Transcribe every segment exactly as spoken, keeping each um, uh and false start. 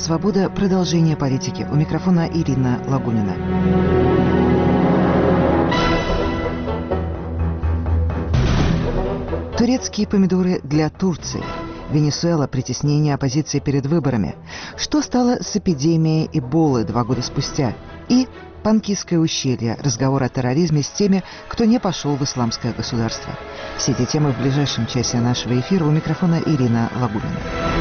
Свобода. Продолжение политики. У микрофона Ирина Лагунина. Турецкие помидоры для Турции. Венесуэла. Притеснение оппозиции перед выборами. Что стало с эпидемией Эболы два года спустя? И Панкисское ущелье. Разговор о терроризме с теми, кто не пошел в исламское государство. Все эти темы в ближайшем часе нашего эфира. У микрофона Ирина Лагунина.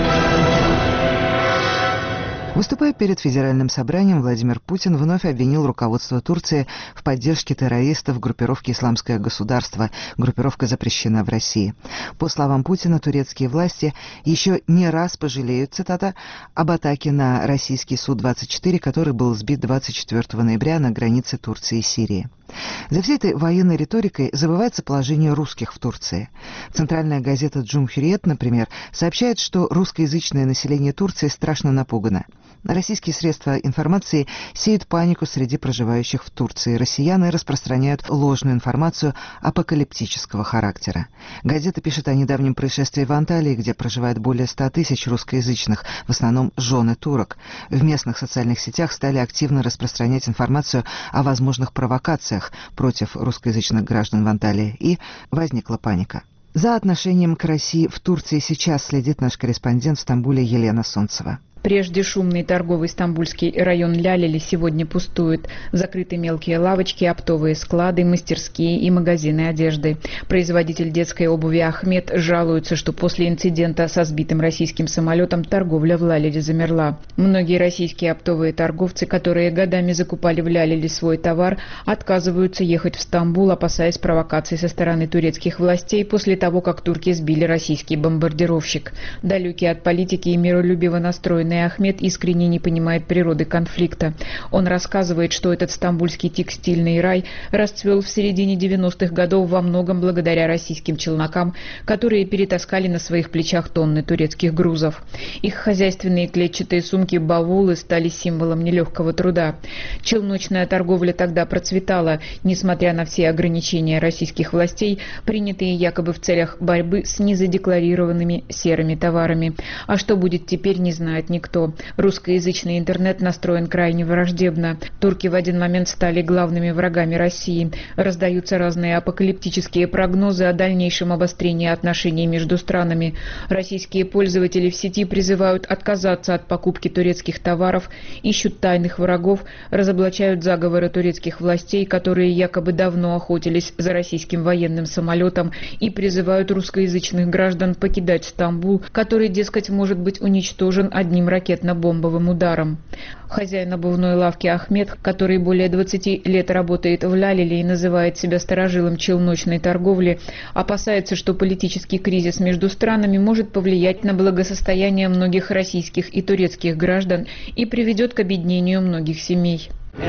Выступая перед Федеральным собранием, Владимир Путин вновь обвинил руководство Турции в поддержке террористов группировки «Исламское государство». Группировка запрещена в России. По словам Путина, турецкие власти еще не раз пожалеют, цитата, об атаке на российский Су двадцать четыре, который был сбит двадцать четвёртого ноября на границе Турции и Сирии. За всей этой военной риторикой забывается положение русских в Турции. Центральная газета «Джумхурiyet», например, сообщает, что русскоязычное население Турции страшно напугано. Российские средства информации сеют панику среди проживающих в Турции. Россияне распространяют ложную информацию апокалиптического характера. Газета пишет о недавнем происшествии в Анталии, где проживает более ста тысяч русскоязычных, в основном жены турок. В местных социальных сетях стали активно распространять информацию о возможных провокациях против русскоязычных граждан в Анталии, и возникла паника. За отношением к России в Турции сейчас следит наш корреспондент в Стамбуле Елена Солнцева. Прежде шумный торговый стамбульский район Лялили сегодня пустует. Закрыты мелкие лавочки, оптовые склады, мастерские и магазины одежды. Производитель детской обуви Ахмед жалуется, что после инцидента со сбитым российским самолетом торговля в Лялили замерла. Многие российские оптовые торговцы, которые годами закупали в Лялили свой товар, отказываются ехать в Стамбул, опасаясь провокаций со стороны турецких властей после того, как турки сбили российский бомбардировщик. Далекий от политики и миролюбиво настроенный Ахмед искренне не понимает природы конфликта. Он рассказывает, что этот стамбульский текстильный рай расцвел в середине девяностых годов во многом благодаря российским челнокам, которые перетаскали на своих плечах тонны турецких грузов. Их хозяйственные клетчатые сумки-баулы стали символом нелегкого труда. Челночная торговля тогда процветала, несмотря на все ограничения российских властей, принятые якобы в целях борьбы с незадекларированными серыми товарами. А что будет теперь, не знает никто. Кто. Русскоязычный интернет настроен крайне враждебно. Турки в один момент стали главными врагами России. Раздаются разные апокалиптические прогнозы о дальнейшем обострении отношений между странами. Российские пользователи в сети призывают отказаться от покупки турецких товаров, ищут тайных врагов, разоблачают заговоры турецких властей, которые якобы давно охотились за российским военным самолетом, и призывают русскоязычных граждан покидать Стамбул, который, дескать, может быть уничтожен одним ракетно-бомбовым ударом. Хозяин обувной лавки Ахмед, который более двадцати лет работает в Лялили и называет себя старожилом челночной торговли, опасается, что политический кризис между странами может повлиять на благосостояние многих российских и турецких граждан и приведет к обеднению многих семей.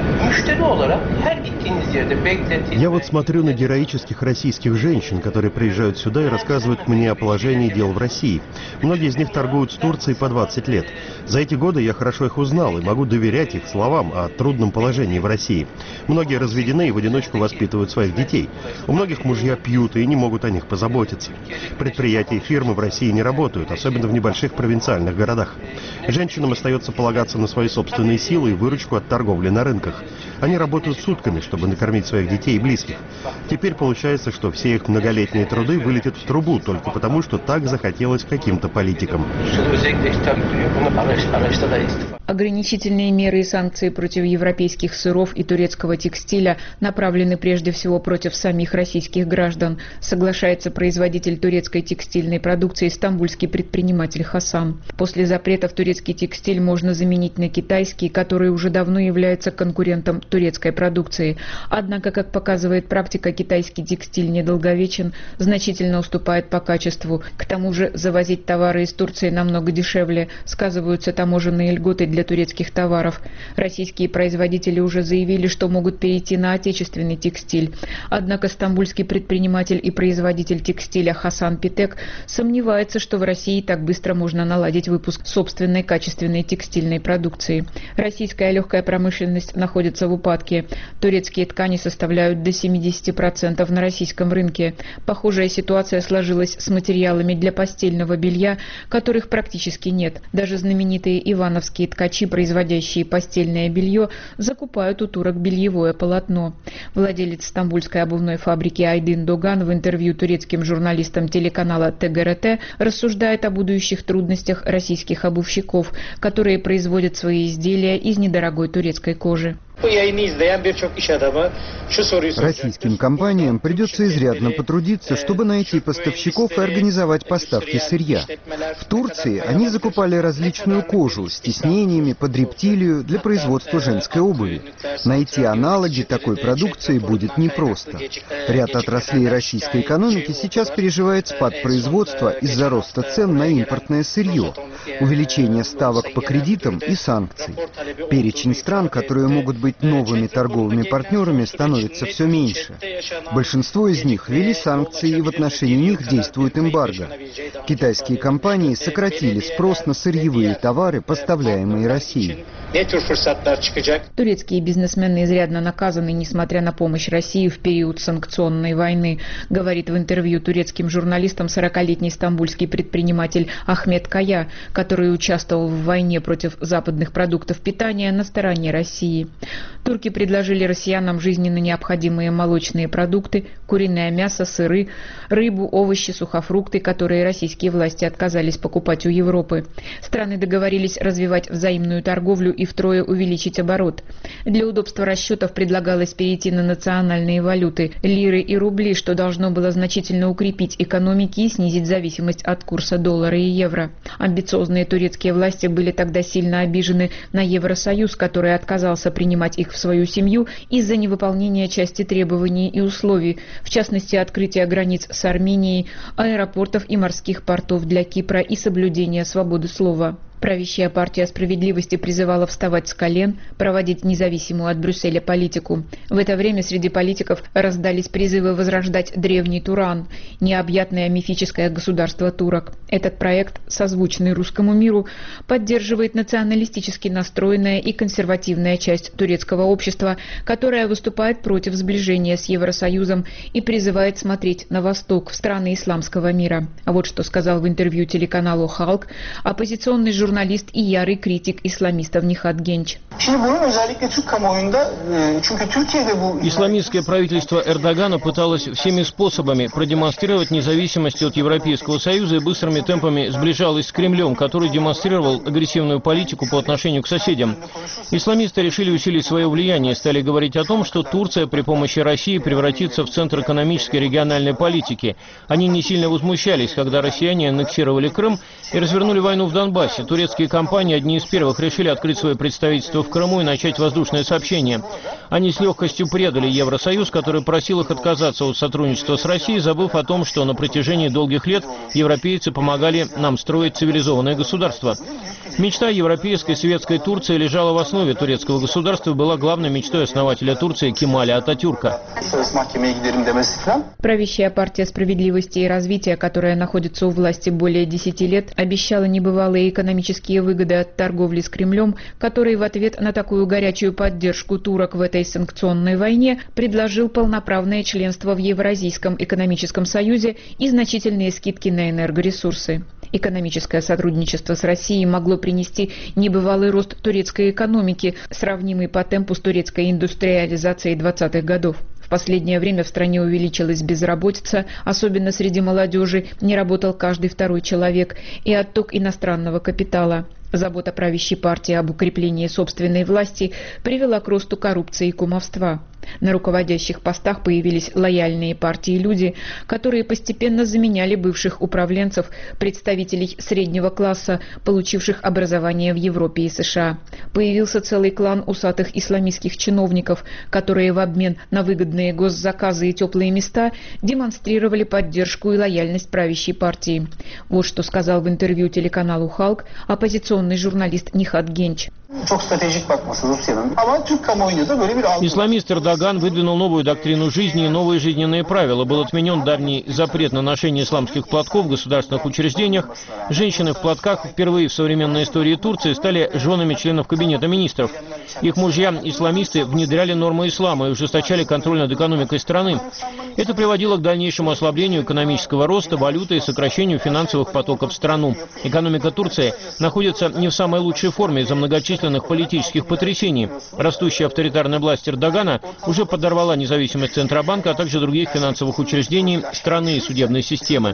Я вот смотрю на героических российских женщин, которые приезжают сюда и рассказывают мне о положении дел в России. Многие из них торгуют с Турцией по двадцать лет. За эти годы я хорошо их узнал и могу доверять их словам о трудном положении в России. Многие разведены и в одиночку воспитывают своих детей. У многих мужья пьют и не могут о них позаботиться. Предприятия и фирмы в России не работают, особенно в небольших провинциальных городах. Женщинам остается полагаться на свои собственные силы и выручку от торговли на рынке. Они работают сутками, чтобы накормить своих детей и близких. Теперь получается, что все их многолетние труды вылетят в трубу только потому, что так захотелось каким-то политикам. Ограничительные меры и санкции против европейских сыров и турецкого текстиля направлены прежде всего против самих российских граждан, соглашается производитель турецкой текстильной продукции стамбульский предприниматель Хасан. После запретов турецкий текстиль можно заменить на китайский, который уже давно является конкурентом турецкой продукции. Однако, как показывает практика, китайский текстиль недолговечен, значительно уступает по качеству. К тому же завозить товары из Турции намного дешевле, сказываются таможенные льготы для турецких товаров. Российские производители уже заявили, что могут перейти на отечественный текстиль. Однако стамбульский предприниматель и производитель текстиля Хасан Питек сомневается, что в России так быстро можно наладить выпуск собственной качественной текстильной продукции. Российская легкая промышленность находится в упадке. Турецкие ткани составляют до семидесяти процентов на российском рынке. Похожая ситуация сложилась с материалами для постельного белья, которых практически нет. Даже знаменитые ивановские ткачи, производящие постельное белье, закупают у турок бельевое полотно. Владелец стамбульской обувной фабрики Айдын Доган в интервью турецким журналистам телеканала Тэ Гэ Рэ Тэ рассуждает о будущих трудностях российских обувщиков, которые производят свои изделия из недорогой турецкой кожи. Российским компаниям придется изрядно потрудиться, чтобы найти поставщиков и организовать поставки сырья. В Турции они закупали различную кожу с тиснениями под рептилию для производства женской обуви. Найти аналоги такой продукции будет непросто. Ряд отраслей российской экономики сейчас переживает спад производства из-за роста цен на импортное сырье, увеличения ставок по кредитам и санкций. Перечень стран, которые могут быть быть новыми торговыми партнерами, становится все меньше. Большинство из них ввели санкции, и в отношении них действует эмбарго. Китайские компании сократили спрос на сырьевые товары, поставляемые Россией. Турецкие бизнесмены изрядно наказаны, несмотря на помощь России в период санкционной войны, говорит в интервью турецким журналистам сорокалетний стамбульский предприниматель Ахмет Кая, который участвовал в войне против западных продуктов питания на стороне России. Турки предложили россиянам жизненно необходимые молочные продукты, куриное мясо, сыры, рыбу, овощи, сухофрукты, которые российские власти отказались покупать у Европы. Страны договорились развивать взаимную торговлю и втрое увеличить оборот. Для удобства расчетов предлагалось перейти на национальные валюты – лиры и рубли, что должно было значительно укрепить экономики и снизить зависимость от курса доллара и евро. Амбициозные турецкие власти были тогда сильно обижены на Евросоюз, который отказался принимать их в свою семью из-за невыполнения части требований и условий, в частности, открытия границ с Арменией, аэропортов и морских портов для Кипра и соблюдения свободы слова. Правящая партия справедливости призывала вставать с колен, проводить независимую от Брюсселя политику. В это время среди политиков раздались призывы возрождать древний Туран, необъятное мифическое государство турок. Этот проект, созвучный русскому миру, поддерживает националистически настроенная и консервативная часть турецкого общества, которая выступает против сближения с Евросоюзом и призывает смотреть на восток, в страны исламского мира. А вот что сказал в интервью телеканалу «Халк» оппозиционный журналист журналист и ярый критик исламистов Нихат Генч. Исламистское правительство Эрдогана пыталось всеми способами продемонстрировать независимость от Европейского Союза и быстрыми темпами сближалось с Кремлем, который демонстрировал агрессивную политику по отношению к соседям. Исламисты решили усилить свое влияние, стали говорить о том, что Турция при помощи России превратится в центр экономической и региональной политики. Они не сильно возмущались, когда россияне аннексировали Крым и развернули войну в Донбассе. Турецкие компании одни из первых решили открыть свое представительство в Крыму и начать воздушное сообщение. Они с легкостью предали Евросоюз, который просил их отказаться от сотрудничества с Россией, забыв о том, что на протяжении долгих лет европейцы помогали нам строить цивилизованное государство. Мечта европейской светской Турции лежала в основе турецкого государства и была главной мечтой основателя Турции Кемаля Ататюрка. Правящая партия справедливости и развития, которая находится у власти более десяти лет, обещала небывалые экономические выгоды от торговли с Кремлем, который в ответ на такую горячую поддержку турок в этой санкционной войне предложил полноправное членство в Евразийском экономическом союзе и значительные скидки на энергоресурсы. Экономическое сотрудничество с Россией могло принести небывалый рост турецкой экономики, сравнимый по темпу с турецкой индустриализацией двадцатых годов. В последнее время в стране увеличилась безработица, особенно среди молодежи, не работал каждый второй человек, и отток иностранного капитала. Забота правящей партии об укреплении собственной власти привела к росту коррупции и кумовства. На руководящих постах появились лояльные партии люди, которые постепенно заменяли бывших управленцев, представителей среднего класса, получивших образование в Европе и США. Появился целый клан усатых исламистских чиновников, которые в обмен на выгодные госзаказы и теплые места демонстрировали поддержку и лояльность правящей партии. Вот что сказал в интервью телеканалу «Халк» оппозиционный журналист Нихат Генч. Исламист Эрдоган выдвинул новую доктрину жизни и новые жизненные правила. Был отменен давний запрет на ношение исламских платков в государственных учреждениях. Женщины в платках впервые в современной истории Турции стали женами членов Кабинета министров. Их мужья-исламисты внедряли нормы ислама и ужесточали контроль над экономикой страны. Это приводило к дальнейшему ослаблению экономического роста, валюты и сокращению финансовых потоков в страну. Экономика Турции находится не в самой лучшей форме из-за многочисленных политических потрясений. Растущая авторитарная власть Эрдогана уже подорвала независимость Центробанка, а также других финансовых учреждений страны и судебной системы.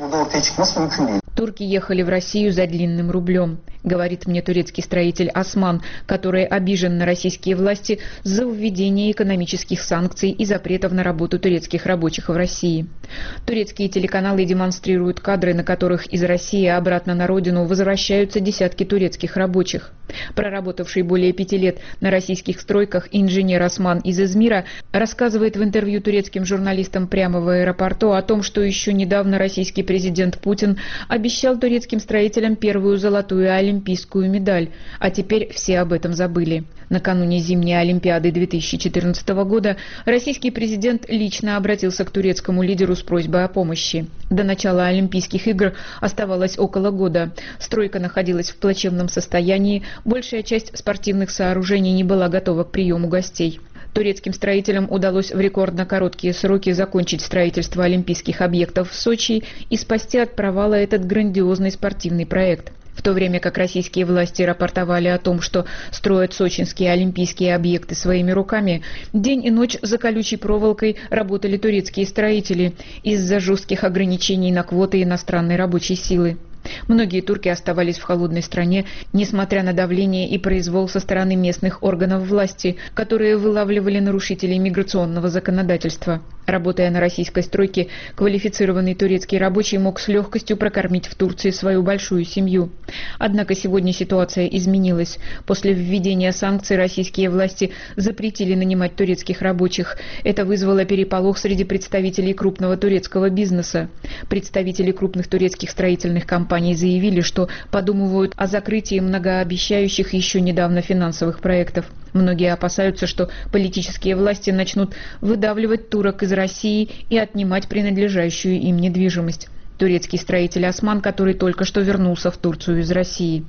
Турки ехали в Россию за длинным рублем, говорит мне турецкий строитель Осман, который обижен на российские власти за введение экономических санкций и запретов на работу турецких рабочих в России. Турецкие телеканалы демонстрируют кадры, на которых из России обратно на родину возвращаются десятки турецких рабочих. Проработавший более пяти лет на российских стройках инженер Осман из Измира рассказывает в интервью турецким журналистам прямо в аэропорту о том, что еще недавно российский президент Путин обещал турецким строителям первую золотую олимпийскую медаль, а теперь все об этом забыли. Накануне зимней Олимпиады две тысячи четырнадцатого года российский президент лично обратился к турецкому лидеру с просьбой о помощи. До начала Олимпийских игр оставалось около года. Стройка находилась в плачевном состоянии, большая часть спортивных сооружений не была готова к приему гостей. Турецким строителям удалось в рекордно короткие сроки закончить строительство олимпийских объектов в Сочи и спасти от провала этот грандиозный спортивный проект. В то время как российские власти рапортовали о том, что строят сочинские олимпийские объекты своими руками, день и ночь за колючей проволокой работали турецкие строители из-за жестких ограничений на квоты иностранной рабочей силы. Многие турки оставались в холодной стране, несмотря на давление и произвол со стороны местных органов власти, которые вылавливали нарушителей миграционного законодательства. Работая на российской стройке, квалифицированный турецкий рабочий мог с легкостью прокормить в Турции свою большую семью. Однако сегодня ситуация изменилась. После введения санкций российские власти запретили нанимать турецких рабочих. Это вызвало переполох среди представителей крупного турецкого бизнеса. Представители крупных турецких строительных компаний заявили, что подумывают о закрытии многообещающих еще недавно финансовых проектов. Многие опасаются, что политические власти начнут выдавливать турок из России и отнимать принадлежащую им недвижимость. Турецкий строитель Осман, который только что вернулся в Турцию из России.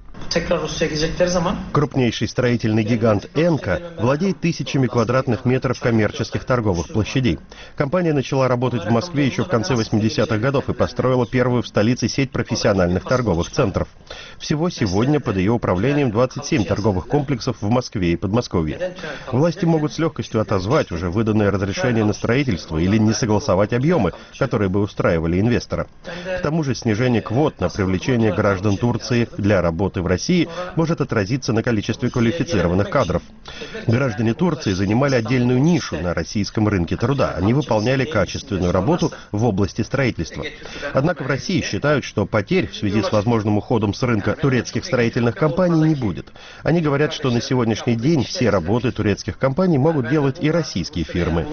Крупнейший строительный гигант «Энка» владеет тысячами квадратных метров коммерческих торговых площадей. Компания начала работать в Москве еще в конце восьмидесятых годов и построила первую в столице сеть профессиональных торговых центров. Всего сегодня под ее управлением двадцать семь торговых комплексов в Москве и Подмосковье. Власти могут с легкостью отозвать уже выданное разрешение на строительство или не согласовать объемы, которые бы устраивали инвестора. К тому же снижение квот на привлечение граждан Турции для работы в России может отразиться на количестве квалифицированных кадров. Граждане Турции занимали отдельную нишу на российском рынке труда. Они выполняли качественную работу в области строительства. Однако в России считают, что потерь в связи с возможным уходом с рынка турецких строительных компаний не будет. Они говорят, что на сегодняшний день все работы турецких компаний могут делать и российские фирмы.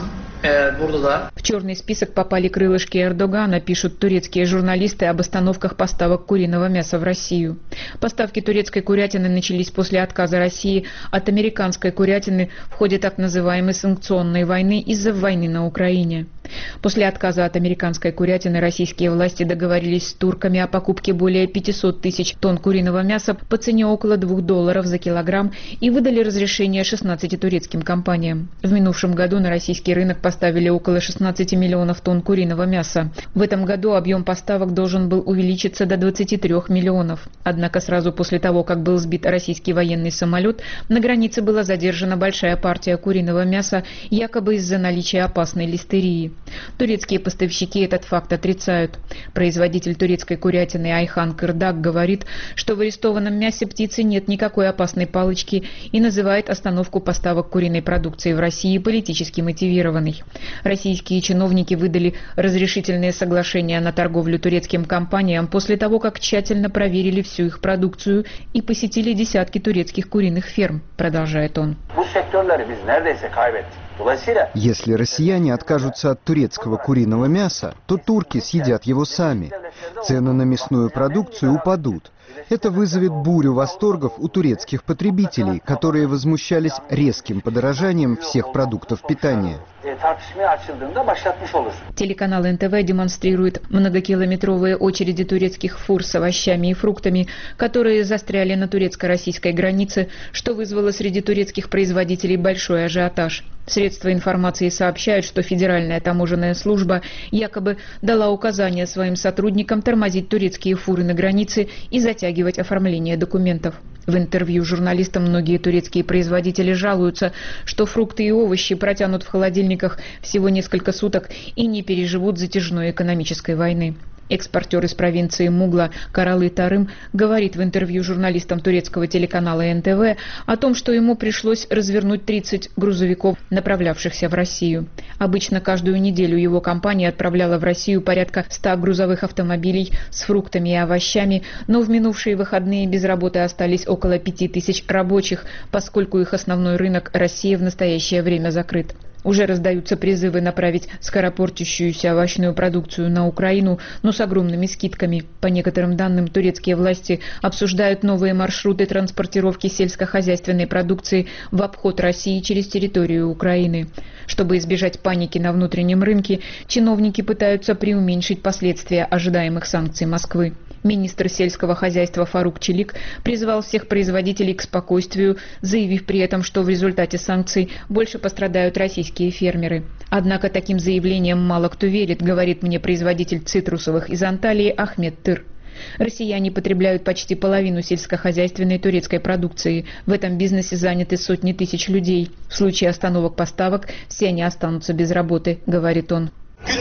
В черный список попали крылышки Эрдогана, пишут турецкие журналисты об остановках поставок куриного мяса в Россию. Поставки турецкой курятины начались после отказа России от американской курятины в ходе так называемой санкционной войны из-за войны на Украине. После отказа от американской курятины российские власти договорились с турками о покупке более пятисот тысяч тонн куриного мяса по цене около двух долларов за килограмм и выдали разрешение шестнадцати турецким компаниям. В минувшем году на российский рынок поставили около шестнадцати миллионов тонн куриного мяса. В этом году объем поставок должен был увеличиться до двадцати трёх миллионов. Однако сразу после того, как был сбит российский военный самолет, на границе была задержана большая партия куриного мяса, якобы из-за наличия опасной листерии. Турецкие поставщики этот факт отрицают. Производитель турецкой курятины Айхан Кырдак говорит, что в арестованном мясе птицы нет никакой опасной палочки и называет остановку поставок куриной продукции в России политически мотивированной. Российские чиновники выдали разрешительные соглашения на торговлю турецким компаниям после того, как тщательно проверили всю их продукцию и посетили десятки турецких куриных ферм, продолжает он. Если россияне откажутся от турецкого куриного мяса, то турки съедят его сами. Цены на мясную продукцию упадут. Это вызовет бурю восторгов у турецких потребителей, которые возмущались резким подорожанием всех продуктов питания. Телеканал эн тэ вэ демонстрирует многокилометровые очереди турецких фур с овощами и фруктами, которые застряли на турецко-российской границе, что вызвало среди турецких производителей большой ажиотаж. Средства информации сообщают, что Федеральная таможенная служба якобы дала указание своим сотрудникам тормозить турецкие фуры на границе и затягивать оформление документов. В интервью журналистам многие турецкие производители жалуются, что фрукты и овощи протянут в холодильниках всего несколько суток и не переживут затяжной экономической войны. Экспортер из провинции Мугла Каралы Тарым говорит в интервью журналистам турецкого телеканала эн тэ вэ о том, что ему пришлось развернуть тридцать грузовиков, направлявшихся в Россию. Обычно каждую неделю его компания отправляла в Россию порядка ста грузовых автомобилей с фруктами и овощами, но в минувшие выходные без работы остались около пяти тысяч рабочих, поскольку их основной рынок Россия в настоящее время закрыт. Уже раздаются призывы направить скоропортящуюся овощную продукцию на Украину, но с огромными скидками. По некоторым данным, турецкие власти обсуждают новые маршруты транспортировки сельскохозяйственной продукции в обход России через территорию Украины. Чтобы избежать паники на внутреннем рынке, чиновники пытаются преуменьшить последствия ожидаемых санкций Москвы. Министр сельского хозяйства Фарук Челик призвал всех производителей к спокойствию, заявив при этом, что в результате санкций больше пострадают российские фермеры. Однако таким заявлением мало кто верит, говорит мне производитель цитрусовых из Анталии Ахмед Тыр. Россияне потребляют почти половину сельскохозяйственной турецкой продукции. В этом бизнесе заняты сотни тысяч людей. В случае остановок поставок все они останутся без работы, говорит он.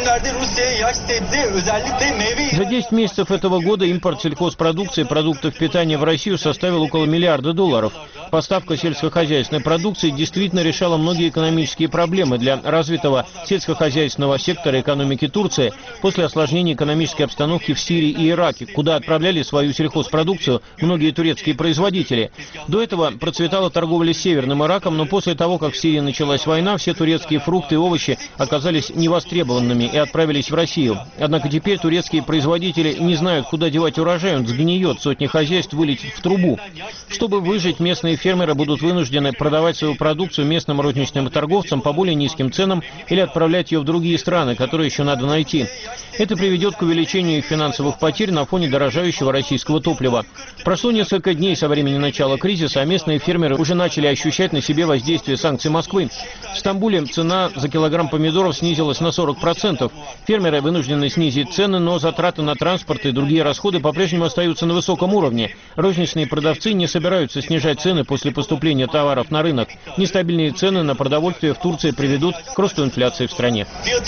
За десять месяцев этого года импорт сельхозпродукции и продуктов питания в Россию составил около миллиарда долларов. Поставка сельскохозяйственной продукции действительно решала многие экономические проблемы для развитого сельскохозяйственного сектора экономики Турции после осложнения экономической обстановки в Сирии и Ираке, куда отправляли свою сельхозпродукцию многие турецкие производители. До этого процветала торговля с Северным Ираком, но после того, как в Сирии началась война, все турецкие фрукты и овощи оказались невостребованными и отправились в Россию. Однако теперь турецкие производители не знают, куда девать урожай, он сгниет, сотни хозяйств вылетит в трубу. Чтобы выжить, местные фермеры будут вынуждены продавать свою продукцию местным розничным торговцам по более низким ценам или отправлять ее в другие страны, которые еще надо найти. Это приведет к увеличению их финансовых потерь на фоне дорожающего российского топлива. Прошло несколько дней со времени начала кризиса, а местные фермеры уже начали ощущать на себе воздействие санкций Москвы. В Стамбуле цена за килограмм помидоров снизилась на сорок процентов. Фермеры вынуждены снизить цены, но затраты на транспорт и другие расходы по-прежнему остаются на высоком уровне. Розничные продавцы не собираются снижать цены после поступления товаров на рынок. Нестабильные цены на продовольствие в Турции приведут к росту инфляции в стране.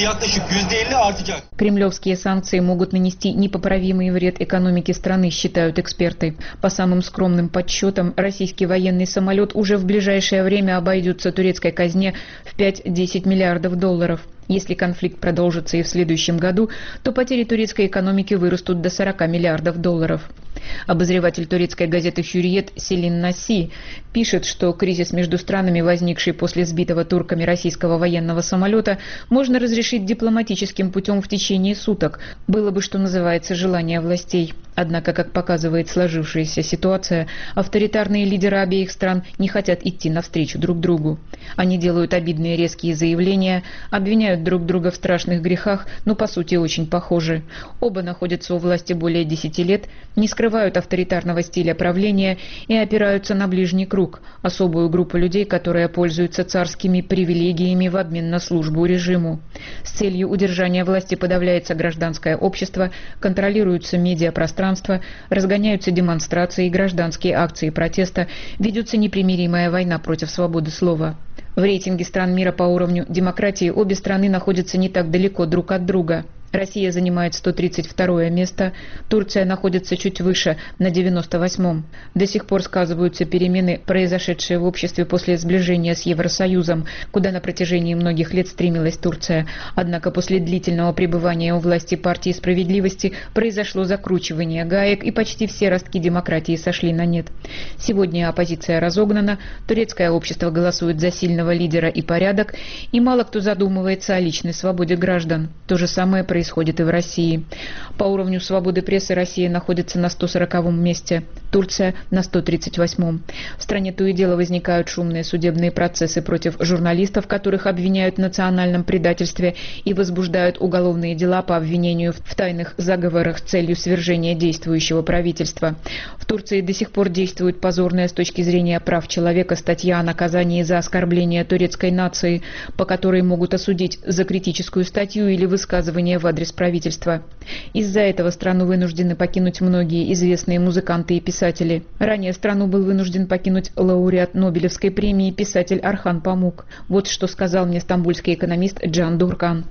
Кремлевские санкции могут нанести непоправимый вред экономике страны, считают эксперты. По самым скромным подсчетам, российский военный самолет уже в ближайшее время обойдется турецкой казне в пять-десять миллиардов долларов. Если конфликт продолжится и в следующем году, то потери турецкой экономики вырастут до сорока миллиардов долларов. Обозреватель турецкой газеты «Хюриет» Селин Наси пишет, что кризис между странами, возникший после сбитого турками российского военного самолета, можно разрешить дипломатическим путем в течение суток. Было бы, что называется, желание властей. Однако, как показывает сложившаяся ситуация, авторитарные лидеры обеих стран не хотят идти навстречу друг другу. Они делают обидные резкие заявления, обвиняют друг друга в страшных грехах, но по сути очень похожи. Оба находятся у власти более десяти лет, не скрывают авторитарного стиля правления и опираются на ближний круг, особую группу людей, которые пользуются царскими привилегиями в обмен на службу режиму. С целью удержания власти подавляется гражданское общество, контролируются медиапространство, разгоняются демонстрации и гражданские акции протеста, ведется непримиримая война против свободы слова. В рейтинге стран мира по уровню демократии обе страны находятся не так далеко друг от друга. Россия занимает сто тридцать второе место, Турция находится чуть выше, на девяносто восьмом. До сих пор сказываются перемены, произошедшие в обществе после сближения с Евросоюзом, куда на протяжении многих лет стремилась Турция. Однако после длительного пребывания у власти партии справедливости произошло закручивание гаек, и почти все ростки демократии сошли на нет. Сегодня оппозиция разогнана, турецкое общество голосует за сильного лидера и порядок, и мало кто задумывается о личной свободе граждан. То же самое происходит происходит и в России. По уровню свободы прессы Россия находится на сто сороковом месте, Турция на сто тридцать восьмом. В стране то и дело возникают шумные судебные процессы против журналистов, которых обвиняют в национальном предательстве и возбуждают уголовные дела по обвинению в тайных заговорах с целью свержения действующего правительства. В Турции до сих пор действует позорная с точки зрения прав человека статья о наказании за оскорбление турецкой нации, по которой могут осудить за критическую статью или высказывание в адрес правительства. Из-за этого страну вынуждены покинуть многие известные музыканты и писатели. Ранее страну был вынужден покинуть лауреат Нобелевской премии писатель Орхан Памук. Вот что сказал мне стамбульский экономист Джан Дуркан.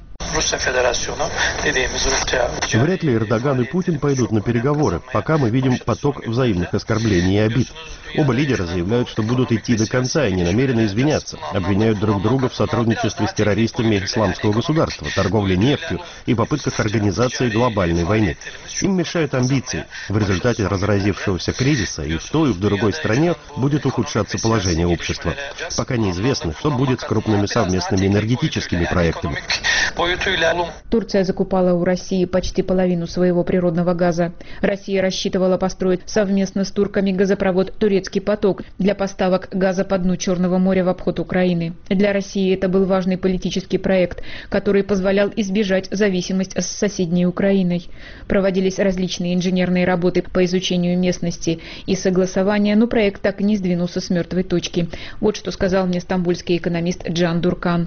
Вряд ли Эрдоган и Путин пойдут на переговоры, пока мы видим поток взаимных оскорблений и обид. Оба лидера заявляют, что будут идти до конца и не намерены извиняться. Обвиняют друг друга в сотрудничестве с террористами исламского государства, торговле нефтью и попытках организации глобальной войны. Им мешают амбиции. В результате разразившегося кризиса и в той, и в другой стране будет ухудшаться положение общества. Пока неизвестно, что будет с крупными совместными энергетическими проектами. Турция закупала у России почти половину своего природного газа. Россия рассчитывала построить совместно с турками газопровод «Турецкий поток» для поставок газа по дну Черного моря в обход Украины. Для России это был важный политический проект, который позволял избежать зависимость с соседней Украиной. Проводились различные инженерные работы по изучению местности и согласования, но проект так и не сдвинулся с мертвой точки. Вот что сказал мне стамбульский экономист Джан Дуркан.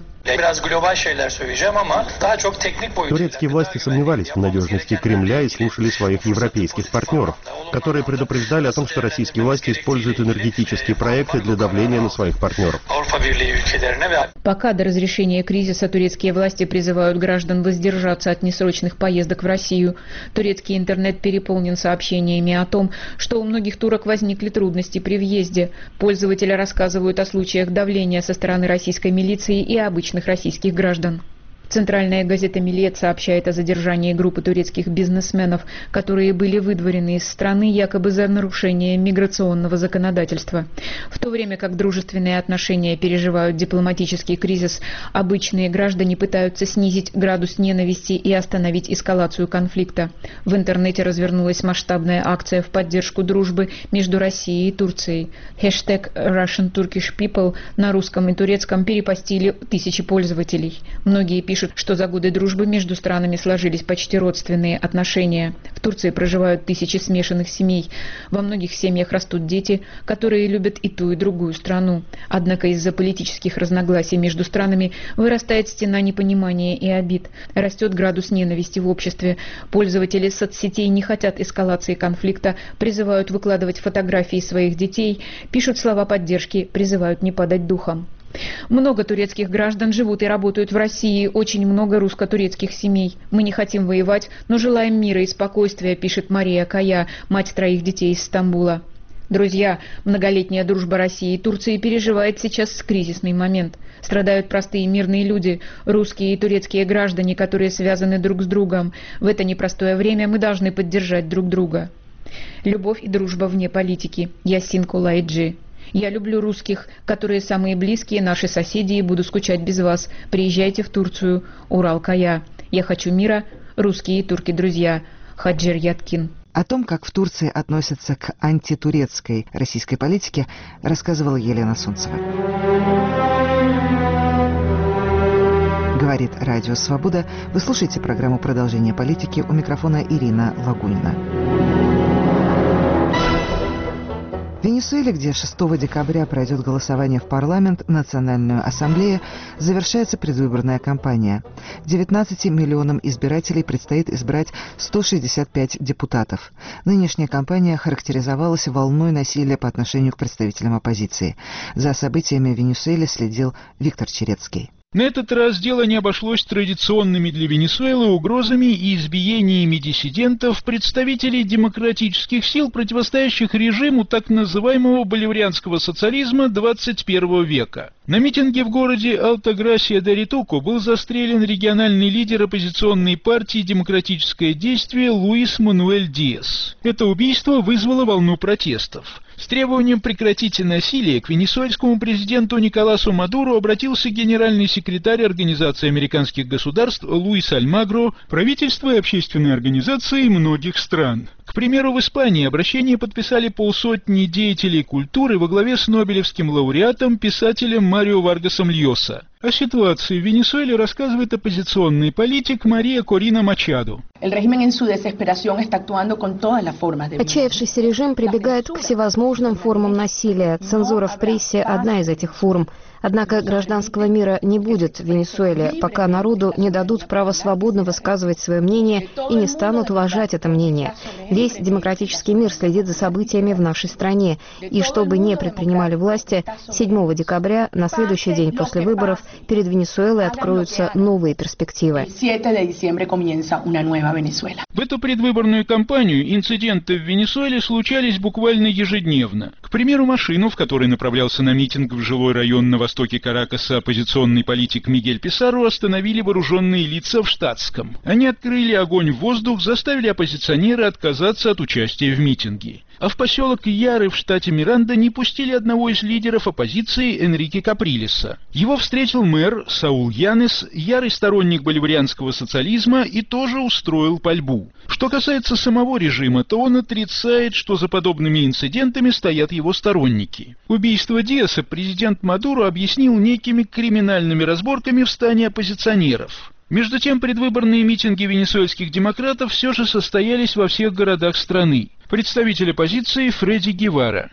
Турецкие власти сомневались в надежности Кремля и слушали своих европейских партнеров, которые предупреждали о том, что российские власти используют энергетические проекты для давления на своих партнеров. Пока до разрешения кризиса турецкие власти призывают граждан воздержаться от несрочных поездок в Россию. Турецкий интернет переполнен сообщениями о том, что у многих турок возникли трудности при въезде. Пользователи рассказывают о случаях давления со стороны российской милиции и обычных российских граждан. Центральная газета «Миллет» сообщает о задержании группы турецких бизнесменов, которые были выдворены из страны якобы за нарушение миграционного законодательства. В то время как дружественные отношения переживают дипломатический кризис, обычные граждане пытаются снизить градус ненависти и остановить эскалацию конфликта. В интернете развернулась масштабная акция в поддержку дружбы между Россией и Турцией. Хэштег Russian Turkish People на русском и турецком перепостили тысячи пользователей. Многие пишут, что за годы дружбы между странами сложились почти родственные отношения. В Турции проживают тысячи смешанных семей. Во многих семьях растут дети, которые любят и ту, и другую страну. Однако из-за политических разногласий между странами вырастает стена непонимания и обид. Растет градус ненависти в обществе. Пользователи соцсетей не хотят эскалации конфликта, призывают выкладывать фотографии своих детей, пишут слова поддержки, призывают не падать духом. Много турецких граждан живут и работают в России, очень много русско-турецких семей. Мы не хотим воевать, но желаем мира и спокойствия, пишет Мария Кая, мать троих детей из Стамбула. Друзья, многолетняя дружба России и Турции переживает сейчас кризисный момент. Страдают простые мирные люди, русские и турецкие граждане, которые связаны друг с другом. В это непростое время мы должны поддержать друг друга. Любовь и дружба вне политики. Ясин Кулайджи. Я люблю русских, которые самые близкие, наши соседи, и буду скучать без вас. Приезжайте в Турцию. Урал Кая. Я хочу мира. Русские и турки друзья. Хаджир Яткин. О том, как в Турции относятся к антитурецкой российской политике, рассказывала Елена Сунцева. Говорит Радио Свобода. Вы слушаете программу «Продолжение политики». У микрофона Ирина Лагунина. В Венесуэле, где шестого декабря пройдет голосование в парламент, Национальную ассамблею, завершается предвыборная кампания. девятнадцати миллионам избирателей предстоит избрать сто шестьдесят пять депутатов. Нынешняя кампания характеризовалась волной насилия по отношению к представителям оппозиции. За событиями в Венесуэле следил Виктор Черецкий. На этот раз дело не обошлось традиционными для Венесуэлы угрозами и избиениями диссидентов, представителей демократических сил, противостоящих режиму так называемого боливарианского социализма двадцать первого века. На митинге в городе Алтаграсия-де-Ритуко был застрелен региональный лидер оппозиционной партии «Демократическое действие» Луис Мануэль Диас. Это убийство вызвало волну протестов. С требованием прекратить насилие к венесуэльскому президенту Николасу Мадуро обратился генеральный секретарь Организации американских государств Луис Альмагро, правительства и общественные организации многих стран. К примеру, в Испании обращение подписали полсотни деятелей культуры во главе с нобелевским лауреатом, писателем Марио Варгасом Льоса. О ситуации в Венесуэле рассказывает оппозиционный политик Мария Корина Мачадо. Отчаявшийся режим прибегает к всевозможным формам насилия. Цензура в прессе – одна из этих форм. Однако гражданского мира не будет в Венесуэле, пока народу не дадут право свободно высказывать свое мнение и не станут уважать это мнение. Весь демократический мир следит за событиями в нашей стране. И что бы ни предпринимали власти, седьмого декабря, на следующий день после выборов, перед Венесуэлой откроются новые перспективы. В эту предвыборную кампанию инциденты в Венесуэле случались буквально ежедневно. К примеру, машину, в которой направлялся на митинг в жилой район на востоке Каракаса оппозиционный политик Мигель Писарро, остановили вооруженные лица в штатском. Они открыли огонь в воздух, заставили оппозиционера отказаться от участия в митинге. А в поселок Яры в штате Миранда не пустили одного из лидеров оппозиции Энрике Каприлеса. Его встретил мэр Саул Янес, ярый сторонник боливарианского социализма, и тоже устроил пальбу. Что касается самого режима, то он отрицает, что за подобными инцидентами стоят его сторонники. Убийство Диаса президент Мадуро объяснил некими криминальными разборками в стане оппозиционеров. Между тем, предвыборные митинги венесуэльских демократов все же состоялись во всех городах страны. Представитель оппозиции Фредди Гевара.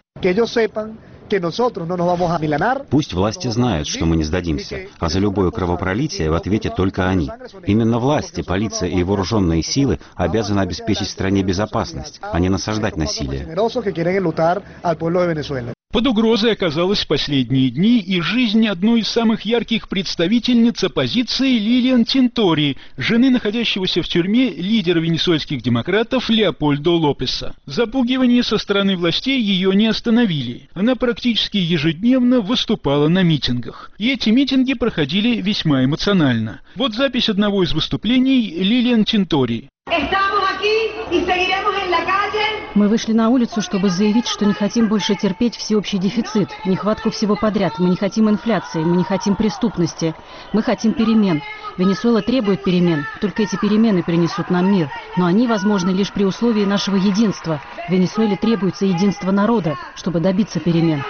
Пусть власти знают, что мы не сдадимся, а за любое кровопролитие в ответе только они. Именно власти, полиция и вооруженные силы обязаны обеспечить стране безопасность, а не насаждать насилие. Под угрозой оказалась в последние дни и жизнь одной из самых ярких представительниц оппозиции Лилиан Тинтори, жены находящегося в тюрьме лидера венесуэльских демократов Леопольдо Лопеса. Запугивание со стороны властей ее не остановили. Она практически ежедневно выступала на митингах. И эти митинги проходили весьма эмоционально. Вот запись одного из выступлений Лилиан Тинтори. Мы вышли на улицу, чтобы заявить, что не хотим больше терпеть всеобщий дефицит, нехватку всего подряд. Мы не хотим инфляции, мы не хотим преступности. Мы хотим перемен. Венесуэла требует перемен. Только эти перемены принесут нам мир. Но они возможны лишь при условии нашего единства. В Венесуэле требуется единство народа, чтобы добиться перемен.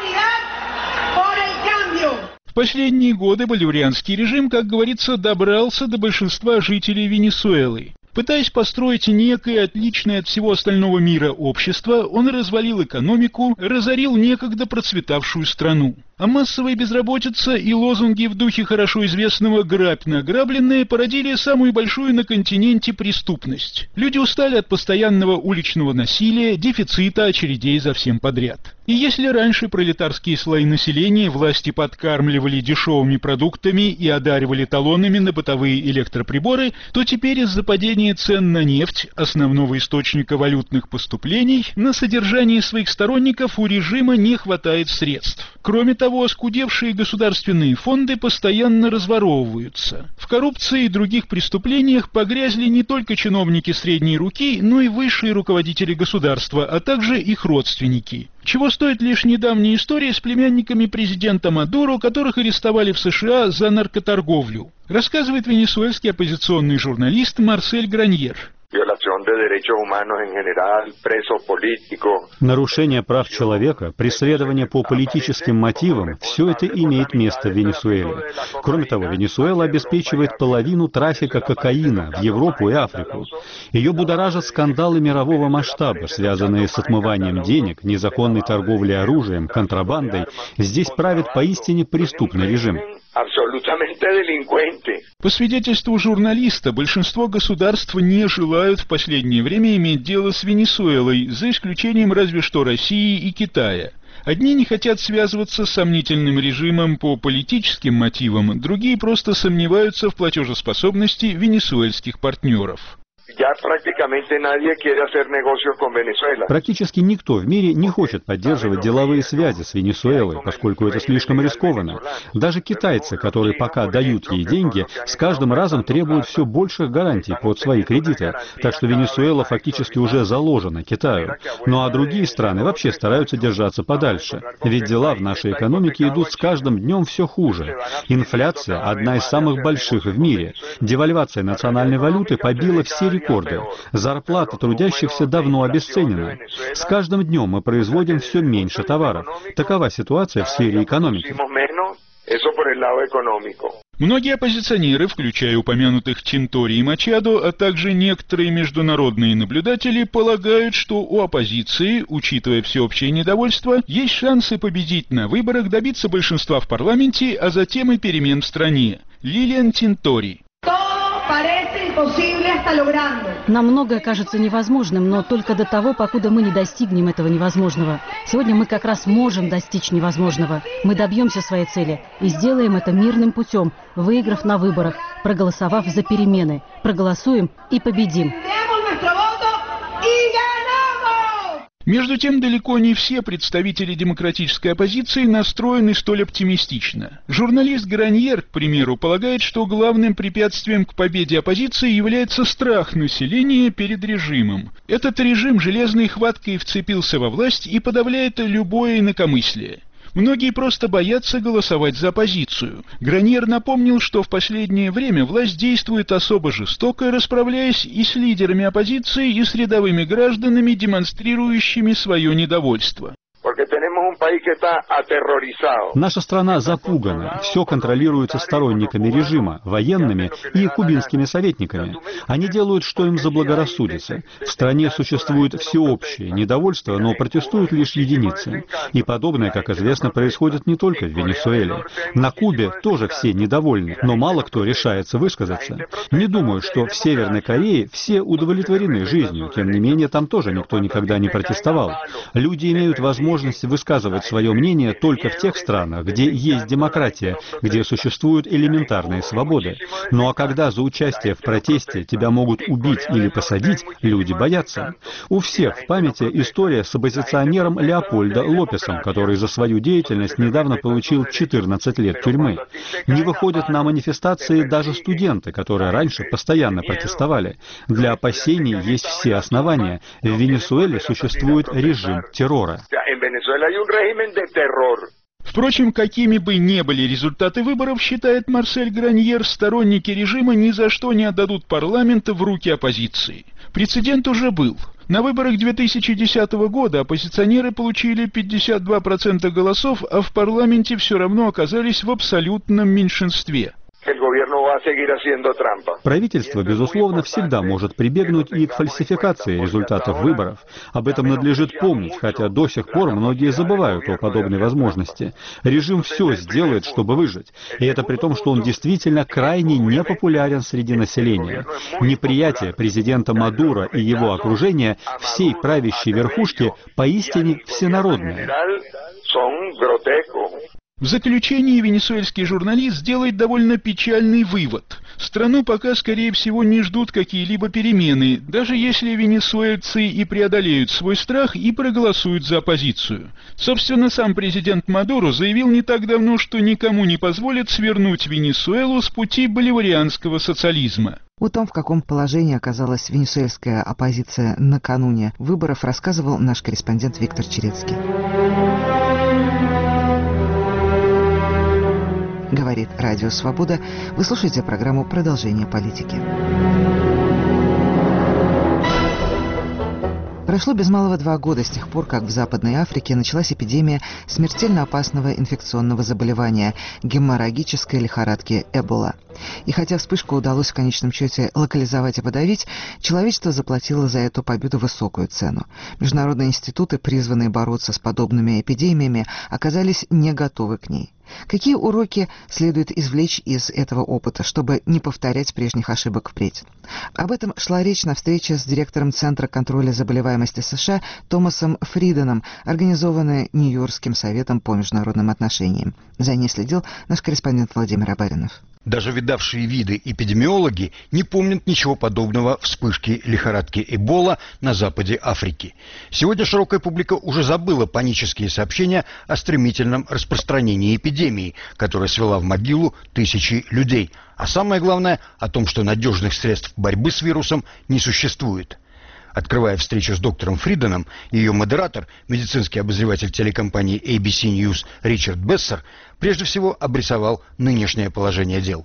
В последние годы боливарианский режим, как говорится, добрался до большинства жителей Венесуэлы. Пытаясь построить некое отличное от всего остального мира общество, он развалил экономику, разорил некогда процветавшую страну. А массовая безработица и лозунги в духе хорошо известного «грабь награбленное» породили самую большую на континенте преступность. Люди устали от постоянного уличного насилия, дефицита, очередей за всем подряд. И если раньше пролетарские слои населения власти подкармливали дешевыми продуктами и одаривали талонами на бытовые электроприборы, то теперь из-за падения цен на нефть, основного источника валютных поступлений, на содержание своих сторонников у режима не хватает средств. Кроме того, оскудевшие государственные фонды постоянно разворовываются. В коррупции и других преступлениях погрязли не только чиновники средней руки, но и высшие руководители государства, а также их родственники. Чего стоит лишь недавняя история с племянниками президента Мадуро, которых арестовали в США за наркоторговлю. Рассказывает венесуэльский оппозиционный журналист Марсель Граньер. Нарушение прав человека, преследование по политическим мотивам – все это имеет место в Венесуэле. Кроме того, Венесуэла обеспечивает половину трафика кокаина в Европу и Африку. Ее будоражат скандалы мирового масштаба, связанные с отмыванием денег, незаконной торговлей оружием, контрабандой. Здесь правит поистине преступный режим. По свидетельству журналиста, большинство государств не желают в последнее время иметь дело с Венесуэлой, за исключением разве что России и Китая. Одни не хотят связываться с сомнительным режимом по политическим мотивам, другие просто сомневаются в платежеспособности венесуэльских партнеров. Практически никто в мире не хочет поддерживать деловые связи с Венесуэлой, поскольку это слишком рискованно. Даже китайцы, которые пока дают ей деньги, с каждым разом требуют все больших гарантий под свои кредиты. Так что Венесуэла фактически уже заложена Китаю. Ну а другие страны вообще стараются держаться подальше. Ведь дела в нашей экономике идут с каждым днем все хуже. Инфляция одна из самых больших в мире. Девальвация национальной валюты побила все рекорды. Зарплата трудящихся давно обесценена. С каждым днем мы производим все меньше товаров. Такова ситуация в сфере экономики. Многие оппозиционеры, включая упомянутых Тинтори и Мачадо, а также некоторые международные наблюдатели, полагают, что у оппозиции, учитывая всеобщее недовольство, есть шансы победить на выборах, добиться большинства в парламенте, а затем и перемен в стране. Лилиан Тинтори. Нам многое кажется невозможным, но только до того, покуда мы не достигнем этого невозможного. Сегодня мы как раз можем достичь невозможного. Мы добьемся своей цели и сделаем это мирным путем, выиграв на выборах, проголосовав за перемены. Проголосуем и победим. Между тем, далеко не все представители демократической оппозиции настроены столь оптимистично. Журналист Граньер, к примеру, полагает, что главным препятствием к победе оппозиции является страх населения перед режимом. Этот режим железной хваткой вцепился во власть и подавляет любое инакомыслие. Многие просто боятся голосовать за оппозицию. Граньер напомнил, что в последнее время власть действует особо жестоко, расправляясь и с лидерами оппозиции, и с рядовыми гражданами, демонстрирующими свое недовольство. Наша страна запугана. Все контролируется сторонниками режима, военными и кубинскими советниками. Они делают, что им заблагорассудится. В стране существует всеобщее недовольство, но протестуют лишь единицы. И подобное, как известно, происходит не только в Венесуэле. На Кубе тоже все недовольны, но мало кто решается высказаться. Не думаю, что в Северной Корее все удовлетворены жизнью. Тем не менее, там тоже никто никогда не протестовал. Люди имеют возможность высказывать свое мнение только в тех странах, где есть демократия, где существуют элементарные свободы. Ну а когда за участие в протесте тебя могут убить или посадить, люди боятся. У всех в памяти история с оппозиционером Леопольдо Лопесом, который за свою деятельность недавно получил четырнадцать лет тюрьмы. Не выходят на манифестации даже студенты, которые раньше постоянно протестовали. Для опасений есть все основания. В Венесуэле существует режим террора. Впрочем, какими бы ни были результаты выборов, считает Марсель Граньер, сторонники режима ни за что не отдадут парламент в руки оппозиции. Прецедент уже был. На выборах две тысячи десятого года оппозиционеры получили пятьдесят два процента голосов, а в парламенте все равно оказались в абсолютном меньшинстве. Правительство, безусловно, всегда может прибегнуть и к фальсификации результатов выборов. Об этом надлежит помнить, хотя до сих пор многие забывают о подобной возможности. Режим все сделает, чтобы выжить. И это при том, что он действительно крайне непопулярен среди населения. Неприятие президента Мадуро и его окружения всей правящей верхушки поистине всенародное. В заключении венесуэльский журналист делает довольно печальный вывод. Страну пока, скорее всего, не ждут какие-либо перемены, даже если венесуэльцы и преодолеют свой страх и проголосуют за оппозицию. Собственно, сам президент Мадуро заявил не так давно, что никому не позволит свернуть Венесуэлу с пути боливарианского социализма. О том, в каком положении оказалась венесуэльская оппозиция накануне выборов, рассказывал наш корреспондент Виктор Черецкий. Говорит Радио Свобода. Вы слушаете программу «Продолжение политики». Прошло без малого два года с тех пор, как в Западной Африке началась эпидемия смертельно опасного инфекционного заболевания – геморрагической лихорадки Эбола. И хотя вспышку удалось в конечном счете локализовать и подавить, человечество заплатило за эту победу высокую цену. Международные институты, призванные бороться с подобными эпидемиями, оказались не готовы к ней. Какие уроки следует извлечь из этого опыта, чтобы не повторять прежних ошибок впредь? Об этом шла речь на встрече с директором Центра контроля заболеваемости США Томасом Фриденом, организованной Нью-Йоркским советом по международным отношениям. За ней следил наш корреспондент Владимир Абаринов. Даже видавшие виды эпидемиологи не помнят ничего подобного вспышки лихорадки Эбола на западе Африки. Сегодня широкая публика уже забыла панические сообщения о стремительном распространении эпидемии, которая свела в могилу тысячи людей. А самое главное о том, что надежных средств борьбы с вирусом не существует. Открывая встречу с доктором Фриденом, ее модератор, медицинский обозреватель телекомпании эй би си News Ричард Бессер, прежде всего обрисовал нынешнее положение дел.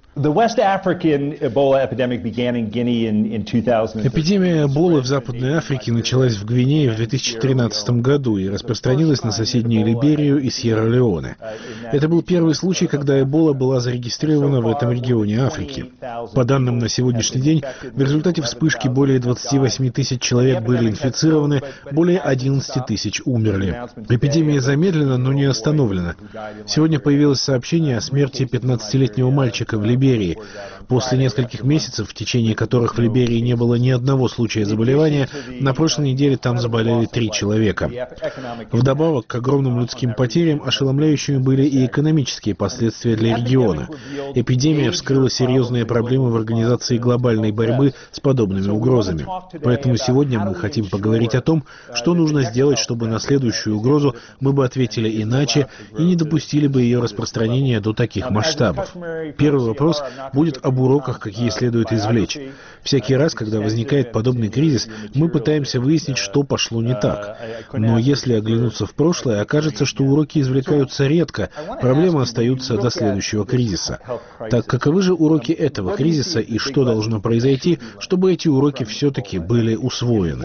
Эпидемия Эболы в Западной Африке началась в Гвинее в две тысячи тринадцатом году и распространилась на соседние Либерию и Сьерра-Леоне. Это был первый случай, когда Эбола была зарегистрирована в этом регионе Африки. По данным на сегодняшний день, в результате вспышки более двадцати восьми тысяч человек были инфицированы, более одиннадцати тысяч умерли. Эпидемия замедлена, но не остановлена. Сегодня появилось сообщение о смерти пятнадцатилетнего мальчика в Либерии. После нескольких месяцев, в течение которых в Либерии не было ни одного случая заболевания, на прошлой неделе там заболели три человека. Вдобавок к огромным людским потерям, ошеломляющими были и экономические последствия для региона. Эпидемия вскрыла серьезные проблемы в организации глобальной борьбы с подобными угрозами. Поэтому сегодня мы хотим поговорить о том, что нужно сделать, чтобы на следующую угрозу мы бы ответили иначе и не допустили бы ее распространения до таких масштабов. Первый вопрос будет об уроках, какие следует извлечь. Всякий раз, когда возникает подобный кризис, мы пытаемся выяснить, что пошло не так. Но если оглянуться в прошлое, окажется, что уроки извлекаются редко, проблемы остаются до следующего кризиса. Так каковы же уроки этого кризиса и что должно произойти, чтобы эти уроки все-таки были усвоены?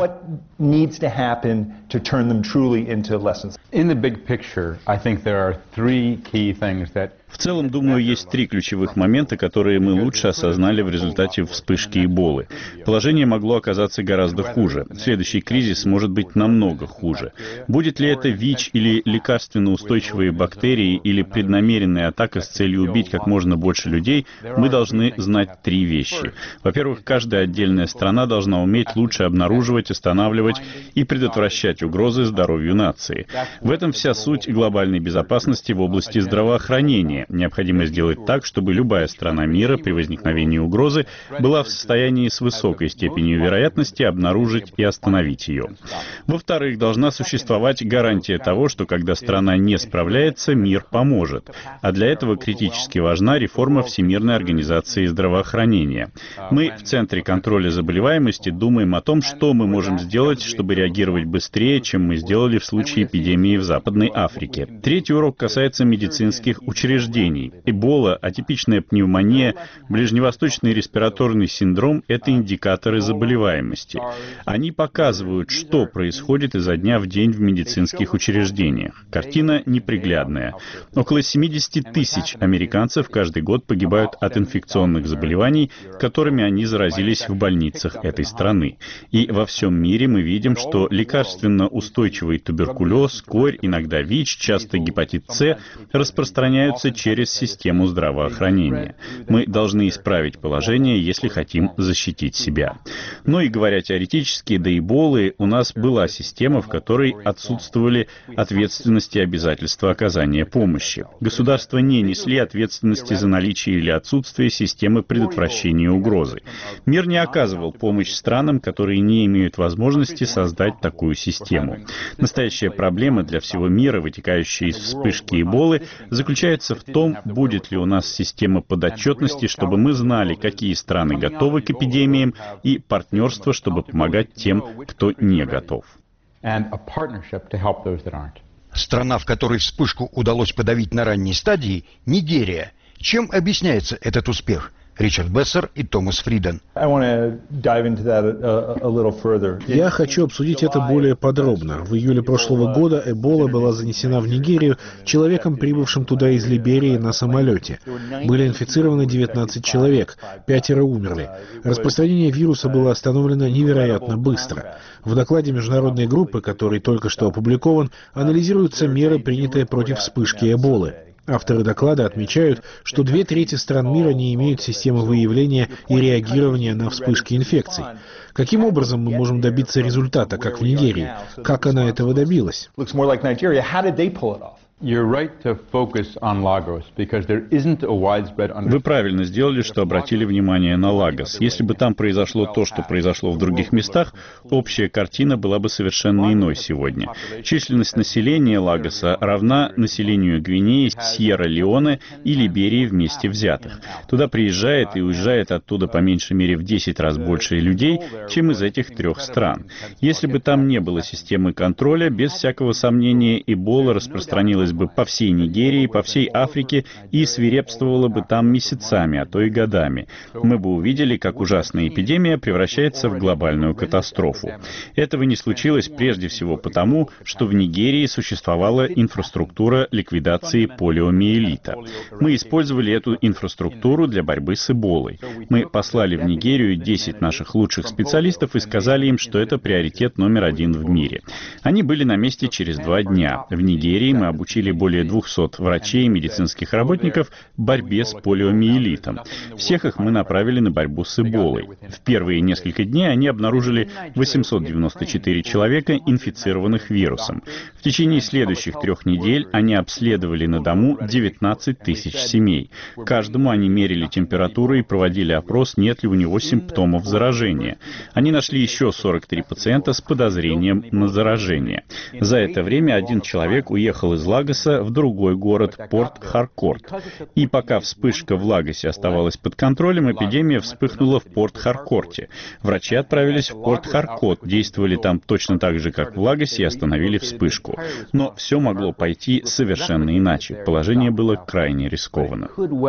В целом, думаю, есть три ключевых момента, которые мы лучше осознали в результате вспышки Эболы. Положение могло оказаться гораздо хуже. Следующий кризис может быть намного хуже. Будет ли это ВИЧ или лекарственно устойчивые бактерии или преднамеренная атака с целью убить как можно больше людей, мы должны знать три вещи. Во-первых, каждая отдельная страна должна уметь лучше обнаруживать, останавливать и предотвращать угрозы здоровью нации. В этом вся суть глобальной безопасности в области здравоохранения. Необходимо сделать так, чтобы любая страна мира при возникновении угрозы была в состоянии с высокой степенью вероятности обнаружить и остановить ее. Во-вторых, должна существовать гарантия того, что когда страна не справляется, мир поможет. А для этого критически важна реформа Всемирной организации здравоохранения. Мы в Центре контроля заболеваемости думаем о том, что мы можем сделать, чтобы реагировать быстрее, чем мы сделали в случае эпидемии в Западной Африке. Третий урок касается медицинских учреждений. Эбола, атипичная пневмония, ближневосточный респираторный синдром – это индикаторы заболеваемости. Они показывают, что происходит изо дня в день в медицинских учреждениях. Картина неприглядная. Около семидесяти тысяч американцев каждый год погибают от инфекционных заболеваний, которыми они заразились в больницах этой страны. И во всем мире мы видим, что лекарственно устойчивый туберкулез, корь, иногда ВИЧ, часто гепатит С распространяются через систему здравоохранения. Мы должны исправить положение, если хотим защитить себя. Но и говоря теоретически, до Эболы у нас была система, в которой отсутствовали ответственности и обязательства оказания помощи. Государства не несли ответственности за наличие или отсутствие системы предотвращения угрозы. Мир не оказывал помощь странам, которые не имеют возможности создать такую систему. Настоящая проблема для всего мира, вытекающая из вспышки Эболы, заключается в том, будет ли у нас система подотчетности, чтобы мы знали, какие страны готовы к эпидемиям, и партнерство, чтобы помогать тем, кто не готов. Страна, в которой вспышку удалось подавить на ранней стадии, Нигерия. Чем объясняется этот успех? Ричард Бессер и Томас Фриден. Я хочу обсудить это более подробно. В июле прошлого года Эбола была занесена в Нигерию человеком, прибывшим туда из Либерии на самолете. Были инфицированы девятнадцать человек, пятеро умерли. Распространение вируса было остановлено невероятно быстро. В докладе международной группы, который только что опубликован, анализируются меры, принятые против вспышки Эболы. Авторы доклада отмечают, что две трети стран мира не имеют системы выявления и реагирования на вспышки инфекций. Каким образом мы можем добиться результата, как в Нигерии? Как она этого добилась? Вы правильно сделали, что обратили внимание на Лагос. Если бы там произошло то, что произошло в других местах, общая картина была бы совершенно иной сегодня. Численность населения Лагоса равна населению Гвинеи, Сьерра-Леоне и Либерии вместе взятых. Туда приезжает и уезжает оттуда по меньшей мере в десять раз больше людей, чем из этих трех стран. Если бы там не было системы контроля, без всякого сомнения, Эбола распространилась бы по всей Нигерии, по всей Африке и свирепствовала бы там месяцами, а то и годами. Мы бы увидели, как ужасная эпидемия превращается в глобальную катастрофу. Этого не случилось прежде всего потому, что в Нигерии существовала инфраструктура ликвидации полиомиелита. Мы использовали эту инфраструктуру для борьбы с Эболой. Мы послали в Нигерию десять наших лучших специалистов и сказали им, что это приоритет номер один в мире. Они были на месте через два дня. В Нигерии мы обучили более двухсот врачей и медицинских работников борьбе с полиомиелитом. Всех их мы направили на борьбу с Эболой. В первые несколько дней они обнаружили восемьсот девяносто четыре человека, инфицированных вирусом. В течение следующих трех недель они обследовали на дому девятнадцать тысяч семей. Каждому они мерили температуру и проводили опрос, нет ли у него симптомов заражения. Они нашли еще сорок три пациента с подозрением на заражение. За это время один человек уехал из Лагоса в другой город, Порт-Харкорт. И пока вспышка в Лагосе оставалась под контролем, эпидемия вспыхнула в Порт-Харкорте. Врачи отправились в Порт-Харкорт, действовали там точно так же, как в Лагосе, и остановили вспышку. Но все могло пойти совершенно иначе. Положение было крайне рискованно.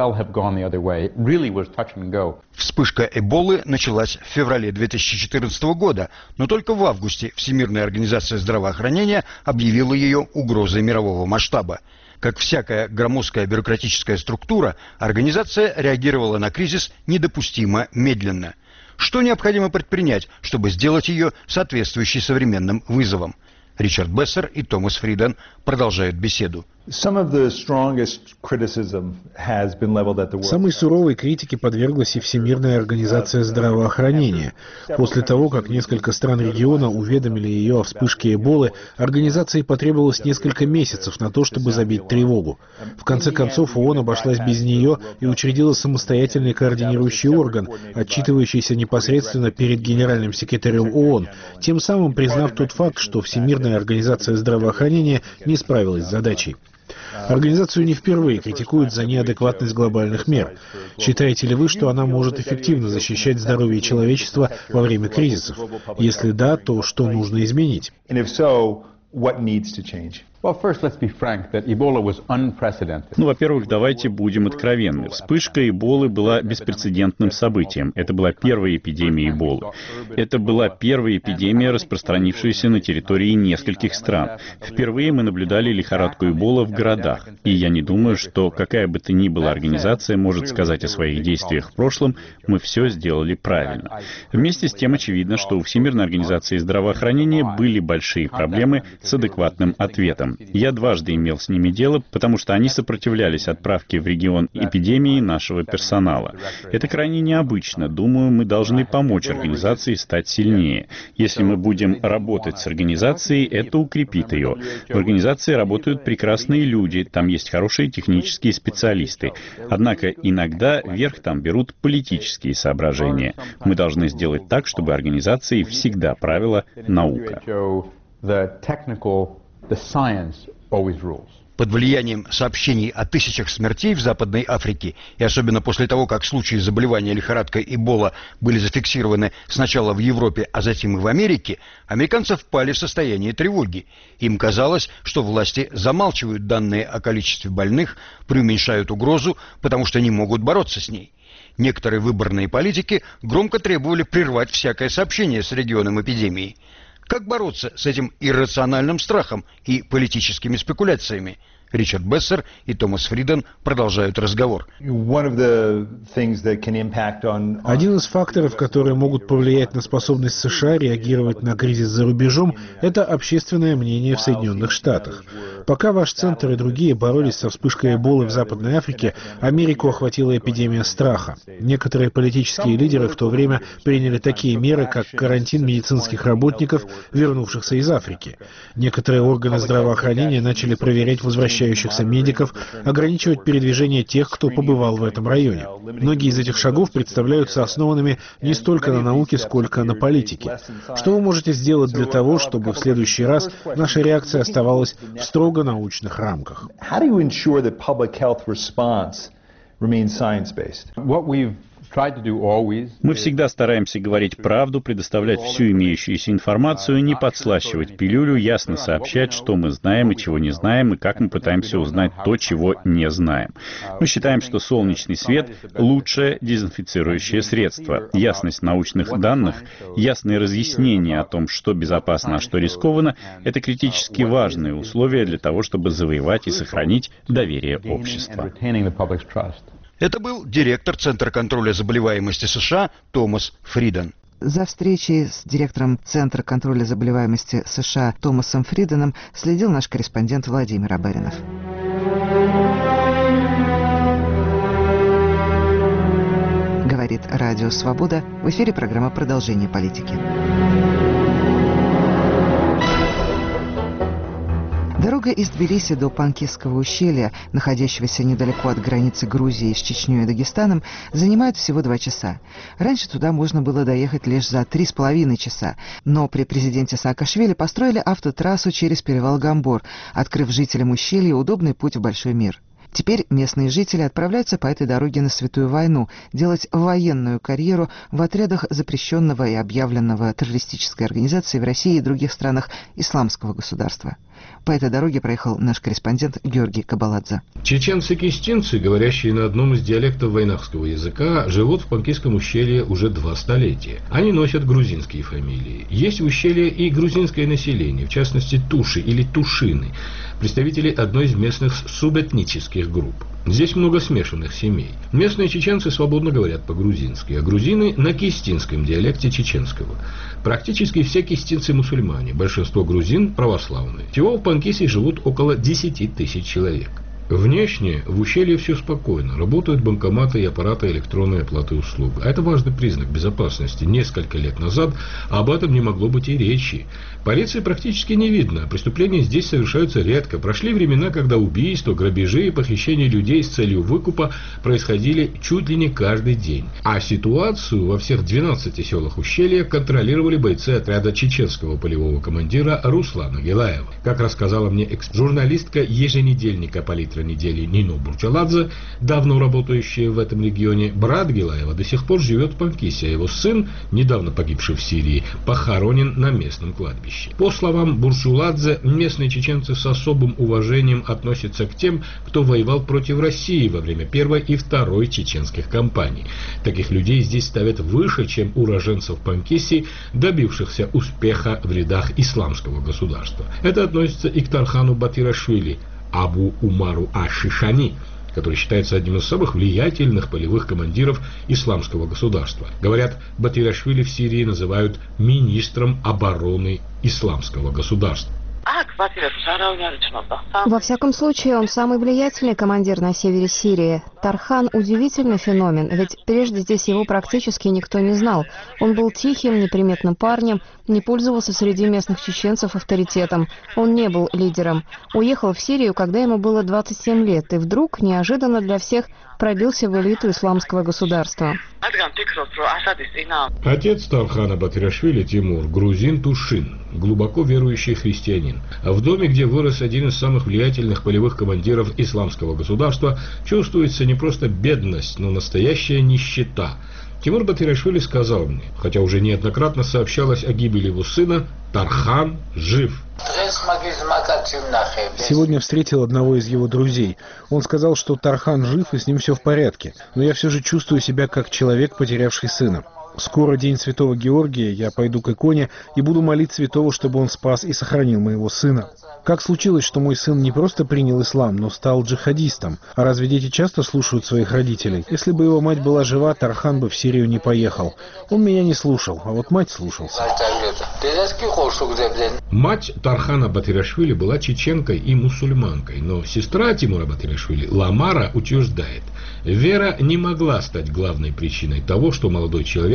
Вспышка Эболы началась в феврале две тысячи четырнадцатого года, но только в августе Всемирная организация здравоохранения объявила ее угрозой мирового масштаба. Как всякая громоздкая бюрократическая структура, организация реагировала на кризис недопустимо медленно. Что необходимо предпринять, чтобы сделать ее соответствующей современным вызовам? Ричард Бессер и Томас Фриден продолжают беседу. Самой суровой критике подверглась и Всемирная организация здравоохранения. После того, как несколько стран региона уведомили ее о вспышке Эболы, организации потребовалось несколько месяцев на то, чтобы забить тревогу. В конце концов, ООН обошлась без нее и учредила самостоятельный координирующий орган, отчитывающийся непосредственно перед генеральным секретарем ООН, тем самым признав тот факт, что Всемирная организация здравоохранения не справилась с задачей. Организацию не впервые критикуют за неадекватность глобальных мер. Считаете ли вы, что она может эффективно защищать здоровье человечества во время кризисов? Если да, то что нужно изменить? Ну, во-первых, давайте будем откровенны. Вспышка Эболы была беспрецедентным событием. Это была первая эпидемия Эболы. Это была первая эпидемия, распространившаяся на территории нескольких стран. Впервые мы наблюдали лихорадку Эбола в городах. И я не думаю, что какая бы то ни была организация может сказать о своих действиях в прошлом, мы все сделали правильно. Вместе с тем очевидно, что у Всемирной организации здравоохранения были большие проблемы с адекватным ответом. Я дважды имел с ними дело, потому что они сопротивлялись отправке в регион эпидемии нашего персонала. Это крайне необычно. Думаю, мы должны помочь организации стать сильнее. Если мы будем работать с организацией, это укрепит ее. В организации работают прекрасные люди, там есть хорошие технические специалисты. Однако иногда верх там берут политические соображения. Мы должны сделать так, чтобы организацией всегда правила наука. Под влиянием сообщений о тысячах смертей в Западной Африке, и особенно после того, как случаи заболевания лихорадкой Эбола были зафиксированы сначала в Европе, а затем и в Америке, американцы впали в состояние тревоги. Им казалось, что власти замалчивают данные о количестве больных, преуменьшают угрозу, потому что не могут бороться с ней. Некоторые выборные политики громко требовали прервать всякое сообщение с регионом эпидемии. Как бороться с этим иррациональным страхом и политическими спекуляциями? Ричард Бессер и Томас Фриден продолжают разговор. Один из факторов, которые могут повлиять на способность США реагировать на кризис за рубежом, это общественное мнение в Соединенных Штатах. Пока ваш центр и другие боролись со вспышкой Эболы в Западной Африке, Америку охватила эпидемия страха. Некоторые политические лидеры в то время приняли такие меры, как карантин медицинских работников, вернувшихся из Африки. Некоторые органы здравоохранения начали проверять возвращение возвращающихся медиков, ограничивать передвижение тех, кто побывал в этом районе. Многие из этих шагов представляются основанными не столько на науке, сколько на политике. Что вы можете сделать для того, чтобы в следующий раз наша реакция оставалась в строго научных рамках? Мы всегда стараемся говорить правду, предоставлять всю имеющуюся информацию, не подслащивать пилюлю, ясно сообщать, что мы знаем и чего не знаем, и как мы пытаемся узнать то, чего не знаем. Мы считаем, что солнечный свет — лучшее дезинфицирующее средство. Ясность научных данных, ясные разъяснения о том, что безопасно, а что рискованно — это критически важные условия для того, чтобы завоевать и сохранить доверие общества. Это был директор Центра контроля заболеваемости США Томас Фриден. За встречей с директором Центра контроля заболеваемости США Томасом Фриденом следил наш корреспондент Владимир Абаринов. Говорит Радио Свобода. В эфире программа «Продолжение политики». Дорога из Тбилиси до Панкисского ущелья, находящегося недалеко от границы Грузии с Чечней и Дагестаном, занимает всего два часа. Раньше туда можно было доехать лишь за три с половиной часа, но при президенте Саакашвили построили автотрассу через перевал Гамбор, открыв жителям ущелья удобный путь в большой мир. Теперь местные жители отправляются по этой дороге на Святую войну, делать военную карьеру в отрядах запрещенного и объявленного террористической организации в России и других странах исламского государства. По этой дороге проехал наш корреспондент Георгий Кабаладзе. Чеченцы-кистинцы, говорящие на одном из диалектов войнахского языка, живут в Панкисском ущелье уже два столетия. Они носят грузинские фамилии. Есть в ущелье и грузинское население, в частности туши или тушины, представители одной из местных субэтнических групп. Здесь много смешанных семей. Местные чеченцы свободно говорят по-грузински, а грузины на кистинском диалекте чеченского. Практически все кистинцы мусульмане, большинство грузин православные. Всего в Панкисе живут около десяти тысяч человек. Внешне в ущелье все спокойно. Работают банкоматы и аппараты электронной оплаты услуг. А это важный признак безопасности. Несколько лет назад об этом не могло быть и речи. Полиции практически не видно. Преступления здесь совершаются редко. Прошли времена, когда убийства, грабежи и похищения людей с целью выкупа происходили чуть ли не каждый день. А ситуацию во всех двенадцати селах ущелья контролировали бойцы отряда чеченского полевого командира Руслана Гилаева. Как рассказала мне экс-журналистка еженедельника «Политра недели» Нино Бурчаладзе, давно работающая в этом регионе, брат Гилаева до сих пор живет в Панкисе, а его сын, недавно погибший в Сирии, похоронен на местном кладбище. По словам Бурчаладзе, местные чеченцы с особым уважением относятся к тем, кто воевал против России во время Первой и Второй чеченских кампаний. Таких людей здесь ставят выше, чем уроженцев Панкиси, добившихся успеха в рядах исламского государства. Это относится и к Тархану Батирашвили, Абу Умару аш-Шишани, который считается одним из самых влиятельных полевых командиров исламского государства. Говорят, Батирашвили в Сирии называют министром обороны исламского государства. Во всяком случае, он самый влиятельный командир на севере Сирии. Тархан – удивительный феномен, ведь прежде здесь его практически никто не знал. Он был тихим, неприметным парнем, не пользовался среди местных чеченцев авторитетом. Он не был лидером. Уехал в Сирию, когда ему было двадцать семь лет, и вдруг, неожиданно для всех, пробился в элиту исламского государства. Отец Тархана Батирашвили, Тимур, грузин Тушин, глубоко верующий христианин. В доме, где вырос один из самых влиятельных полевых командиров исламского государства, чувствуется не просто бедность, но настоящая нищета. Тимур Батирашвили сказал мне, хотя уже неоднократно сообщалось о гибели его сына, Тархан жив. Сегодня встретил одного из его друзей. Он сказал, что Тархан жив и с ним все в порядке, но я все же чувствую себя как человек, потерявший сына. Скоро день Святого Георгия, я пойду к иконе и буду молить Святого, чтобы он спас и сохранил моего сына. Как случилось, что мой сын не просто принял ислам, но стал джихадистом? А разве дети часто слушают своих родителей? Если бы его мать была жива, Тархан бы в Сирию не поехал. Он меня не слушал, а вот мать слушался. Мать Тархана Батирашвили была чеченкой и мусульманкой, но сестра Тимура Батирашвили, Ламара, утверждает, вера не могла стать главной причиной того, что молодой человек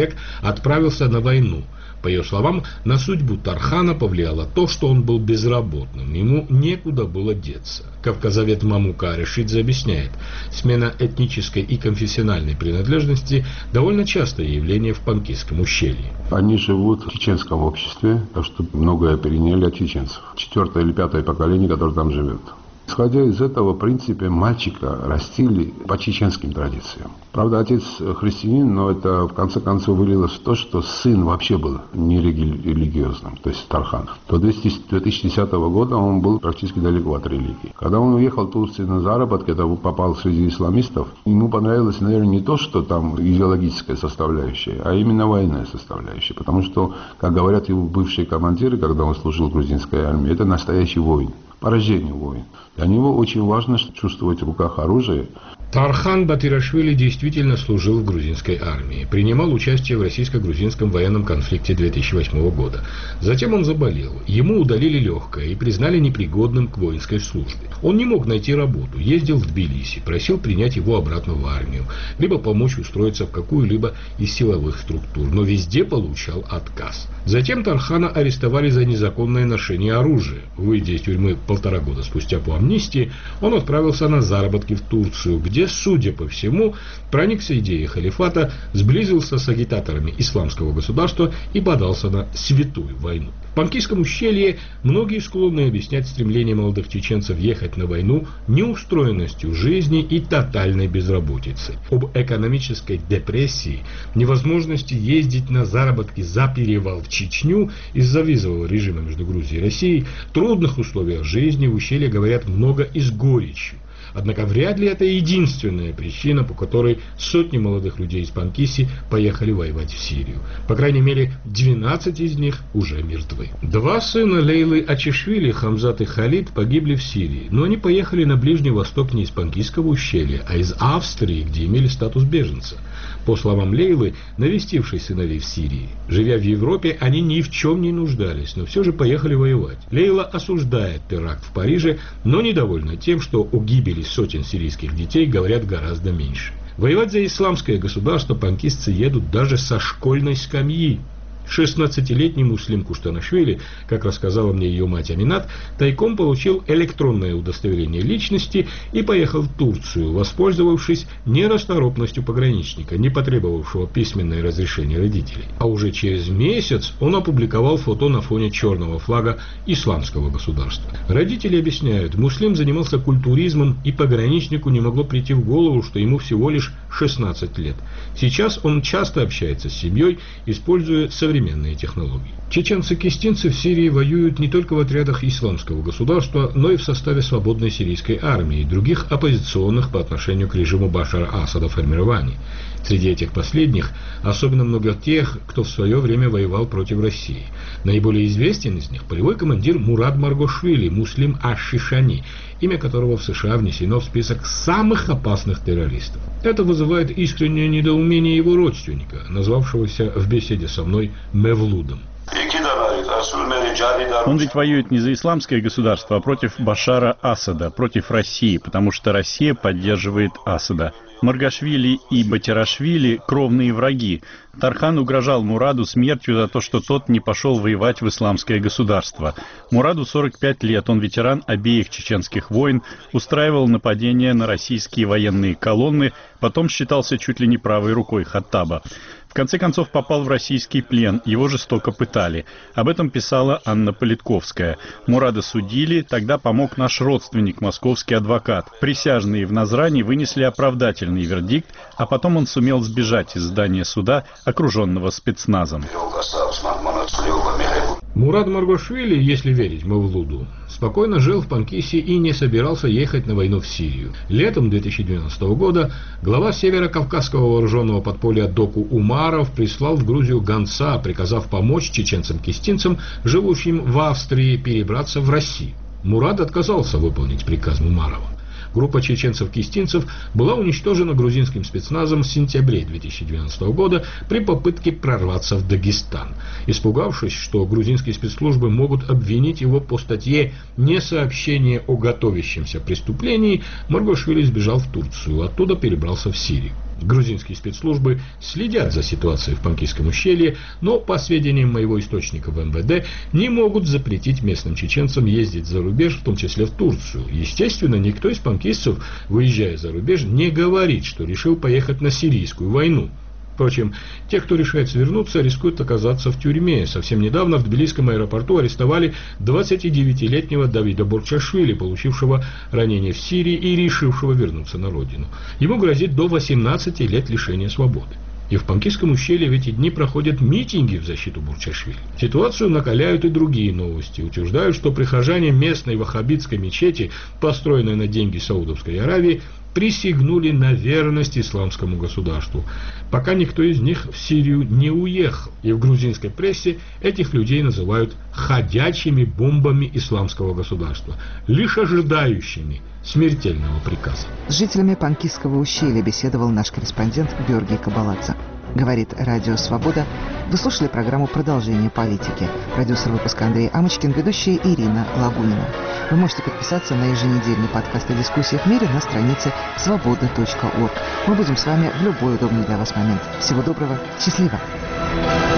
человек отправился на войну. По ее словам, на судьбу Тархана повлияло то, что он был безработным, ему некуда было деться. Кавказовед Мамука Аришидзе объясняет, смена этнической и конфессиональной принадлежности довольно частое явление в Панкисском ущелье. Они живут в чеченском обществе, так что многое переняли от чеченцев. Четвертое или пятое поколение, которое там живет. Исходя из этого, в принципе, мальчика растили по чеченским традициям. Правда, отец христианин, но это в конце концов вылилось в то, что сын вообще был нерелигиозным, то есть Тархан. До две тысячи десятого года он был практически далеко от религии. Когда он уехал в Турцию на заработки, когда попал среди исламистов, ему понравилось, наверное, не то, что там идеологическая составляющая, а именно военная составляющая. Потому что, как говорят его бывшие командиры, когда он служил в грузинской армии, это настоящий воин. Поражение воин. Для него очень важно чувствовать в руках оружие. Тархан Батирашвили действительно служил в грузинской армии, принимал участие в российско-грузинском военном конфликте две тысячи восьмого года. Затем он заболел, ему удалили легкое и признали непригодным к воинской службе. Он не мог найти работу, ездил в Тбилиси, просил принять его обратно в армию, либо помочь устроиться в какую-либо из силовых структур, но везде получал отказ. Затем Тархана арестовали за незаконное ношение оружия. Выйдя из тюрьмы полтора года спустя по амнистии, он отправился на заработки в Турцию, где, судя по всему, проникся идеей халифата, сблизился с агитаторами исламского государства и подался на святую войну. В Панкисском ущелье многие склонны объяснять стремление молодых чеченцев ехать на войну неустроенностью жизни и тотальной безработицей. Об экономической депрессии, невозможности ездить на заработки за перевал в Чечню из-за визового режима между Грузией и Россией, трудных условиях жизни в ущелье говорят много и с горечью. Однако вряд ли это единственная причина, по которой сотни молодых людей из Панкиси поехали воевать в Сирию. По крайней мере, двенадцать из них уже мертвы. Два сына Лейлы Ачишвили, Хамзат и Халид, погибли в Сирии, но они поехали на Ближний Восток не из Панкисского ущелья, а из Австрии, где имели статус беженца. По словам Лейлы, навестившей сыновей в Сирии, живя в Европе, они ни в чем не нуждались, но все же поехали воевать. Лейла осуждает теракт в Париже, но недовольна тем, что о гибели сотен сирийских детей говорят гораздо меньше. Воевать за исламское государство панкистцы едут даже со школьной скамьи. шестнадцатилетний Муслим Куштанашвили, как рассказала мне ее мать Аминат, тайком получил электронное удостоверение личности и поехал в Турцию, воспользовавшись нерасторопностью пограничника, не потребовавшего письменное разрешение родителей. А уже через месяц он опубликовал фото на фоне черного флага исламского государства. Родители объясняют, Муслим занимался культуризмом, и пограничнику не могло прийти в голову, что ему всего лишь шестнадцать лет. Сейчас он часто общается с семьей, используя современные современные технологии. Чеченцы-кистинцы в Сирии воюют не только в отрядах исламского государства, но и в составе свободной сирийской армии и других оппозиционных по отношению к режиму Башара Асада формирований. Среди этих последних особенно много тех, кто в свое время воевал против России. Наиболее известен из них полевой командир Мурад Маргошвили, Муслим Аш-Шишани, имя которого в США внесено в список самых опасных террористов. Это вызывает искреннее недоумение его родственника, назвавшегося в беседе со мной Мевлудом. Он ведь воюет не за исламское государство, а против Башара Асада, против России, потому что Россия поддерживает Асада. Маргашвили и Батирашвили – кровные враги. Тархан угрожал Мураду смертью за то, что тот не пошел воевать в исламское государство. Мураду сорок пять лет, он ветеран обеих чеченских войн, устраивал нападения на российские военные колонны, потом считался чуть ли не правой рукой Хаттаба. В конце концов попал в российский плен, его жестоко пытали. Об этом писала Анна Политковская. Мурада судили, тогда помог наш родственник, московский адвокат. Присяжные в Назрани вынесли оправдательный вердикт, а потом он сумел сбежать из здания суда, окруженного спецназом. Мурад Маргошвили, если верить Мавлуду, спокойно жил в Панкисе и не собирался ехать на войну в Сирию. Летом две тысячи двенадцатого года глава северо-кавказского вооруженного подполья Доку Умаров прислал в Грузию гонца, приказав помочь чеченцам-кистинцам, живущим в Австрии, перебраться в Россию. Мурад отказался выполнить приказ Умарова. Группа чеченцев-кистинцев была уничтожена грузинским спецназом в сентябре две тысячи двенадцатого года при попытке прорваться в Дагестан. Испугавшись, что грузинские спецслужбы могут обвинить его по статье «Несообщение о готовящемся преступлении», Маргошвили сбежал в Турцию, оттуда перебрался в Сирию. Грузинские спецслужбы следят за ситуацией в Панкийском ущелье, но, по сведениям моего источника в эм вэ дэ, не могут запретить местным чеченцам ездить за рубеж, в том числе в Турцию. Естественно, никто из панкистцев, выезжая за рубеж, не говорит, что решил поехать на сирийскую войну. Впрочем, те, кто решается вернуться, рискуют оказаться в тюрьме. Совсем недавно в Тбилисском аэропорту арестовали двадцатидевятилетнего Давида Борчашвили, получившего ранение в Сирии и решившего вернуться на родину. Ему грозит до восемнадцати лет лишения свободы. И в Панкийском ущелье в эти дни проходят митинги в защиту Бурчашвили. Ситуацию накаляют и другие новости. Утверждают, что прихожане местной ваххабитской мечети, построенной на деньги Саудовской Аравии, присягнули на верность исламскому государству. Пока никто из них в Сирию не уехал. И в грузинской прессе этих людей называют ходячими бомбами исламского государства, лишь ожидающими смертельного приказа. С жителями Панкийского ущелья беседовал наш корреспондент Георгий Кабаладзе. Говорит Радио Свобода. Вы слушали программу «Продолжение политики». Продюсер выпуска Андрей Амочкин, ведущая Ирина Лагунина. Вы можете подписаться на еженедельный подкаст о дискуссиях в мире на странице свобода точка орг. Мы будем с вами в любой удобный для вас момент. Всего доброго, счастливо!